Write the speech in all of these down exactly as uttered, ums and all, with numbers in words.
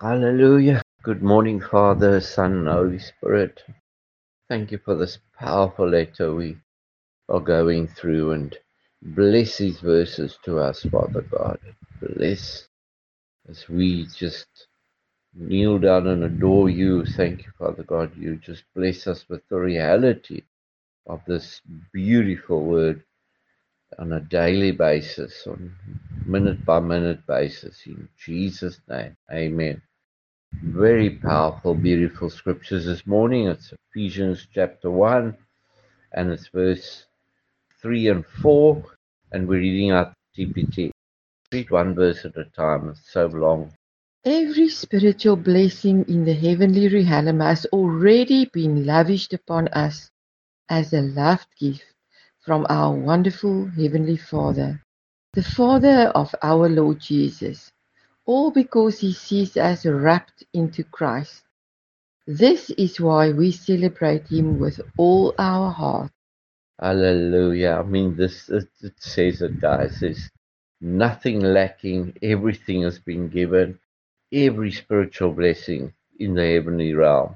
Hallelujah. Good morning, Father, Son, and Holy Spirit. Thank you for this powerful letter we are going through, and bless these verses to us, Father God. Bless as we just kneel down and adore you. Thank you, Father God. You just bless us with the reality of this beautiful word on a daily basis, on minute by minute basis. In Jesus' name, amen. Very powerful, beautiful scriptures this morning. It's Ephesians chapter one, and it's verse three and four, and we're reading out T P T. Read one verse at a time. It's so long. Every spiritual blessing in the heavenly realm has already been lavished upon us as a loved gift from our wonderful Heavenly Father, the Father of our Lord Jesus, all because He sees us wrapped into Christ. This is why we celebrate Him with all our heart. Hallelujah. I mean, this it, it says it, guys. There's nothing lacking. Everything has been given. Every spiritual blessing in the heavenly realm.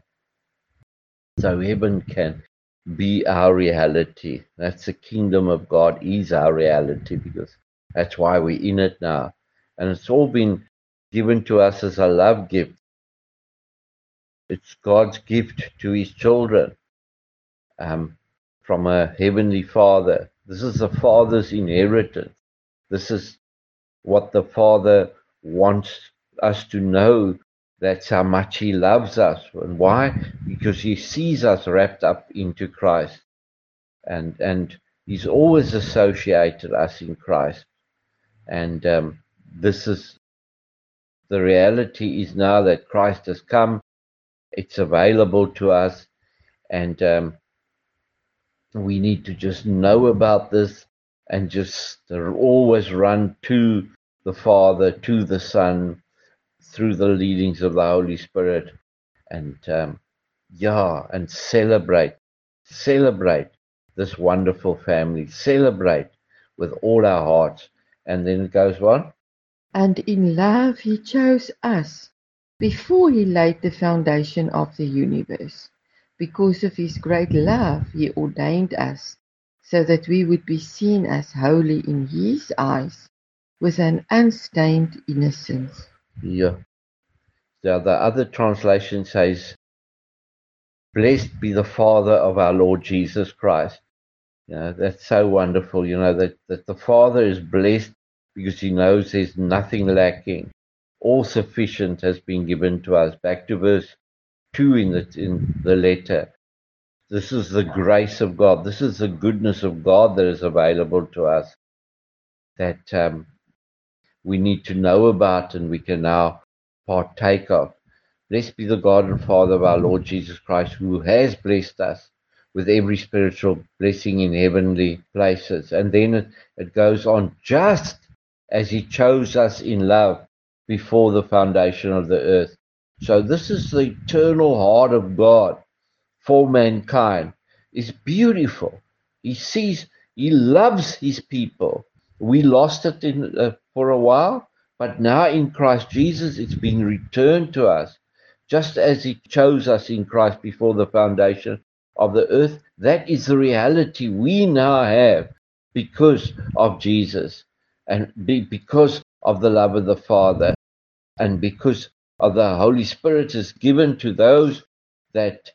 So heaven can be our reality. That's the kingdom of God is our reality because that's why we're in it now. And it's all been given to us as a love gift. It's God's gift to his children um, from a heavenly Father. This is the Father's inheritance. This is what the Father wants us to know. That's how much he loves us. And why? Because he sees us wrapped up into Christ. And and he's always associated us in Christ. And um, this is the reality is now that Christ has come. It's available to us. And um, we need to just know about this and just always run to the Father, to the Son, through the leadings of the Holy Spirit, and um, yeah, and celebrate, celebrate this wonderful family, celebrate with all our hearts. And then it goes on. And in love He chose us before He laid the foundation of the universe. Because of His great love, He ordained us so that we would be seen as holy in His eyes with an unstained innocence. Yeah. The, the other translation says, "Blessed be the Father of our Lord Jesus Christ." You know, that's so wonderful, you know, that, that the Father is blessed because he knows there's nothing lacking. All sufficient has been given to us. Back to verse two in the, in the letter. This is the grace of God. This is the goodness of God that is available to us that um, we need to know about and we can now partake of. Blessed be the God and Father of our Lord Jesus Christ, who has blessed us with every spiritual blessing in heavenly places. And then it, it goes on, just as he chose us in love before the foundation of the earth. So this is the eternal heart of God for mankind. It's beautiful. He sees, he loves his people. We lost it in, uh, for a while, but now in Christ Jesus, it's been returned to us. Just as he chose us in Christ before the foundation of the earth, that is the reality we now have because of Jesus and be, because of the love of the Father and because of the Holy Spirit is given to those that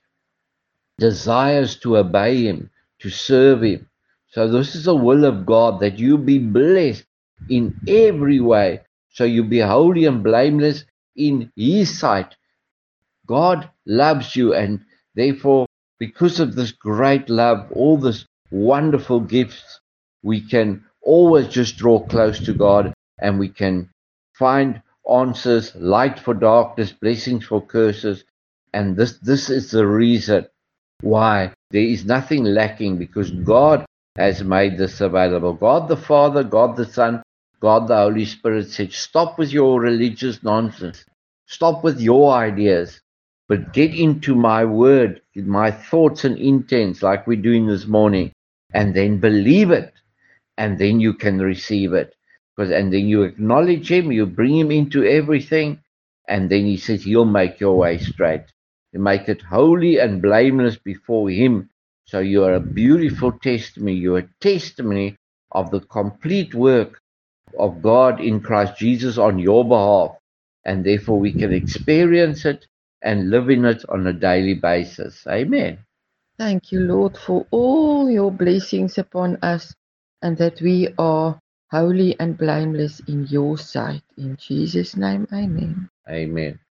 desires to obey him, to serve him. So this is the will of God, that you be blessed in every way, so you be holy and blameless in his sight. God loves you, and therefore, because of this great love, all this wonderful gifts, we can always just draw close to God, and we can find answers, light for darkness, blessings for curses. And this this is the reason why there is nothing lacking, because God has made this available. God the Father, God the Son, God the Holy Spirit said, stop with your religious nonsense. Stop with your ideas, but get into my word, my thoughts and intents, like we're doing this morning, and then believe it, and then you can receive it. Because and then you acknowledge him, you bring him into everything, And then he says, he'll make your way straight. You make it holy and blameless before him. So you are a beautiful testimony. You are a testimony of the complete work of God in Christ Jesus on your behalf. And therefore we can experience it and live in it on a daily basis. Amen. Thank you, Lord, for all your blessings upon us, and that we are holy and blameless in your sight. In Jesus' name, amen. Amen.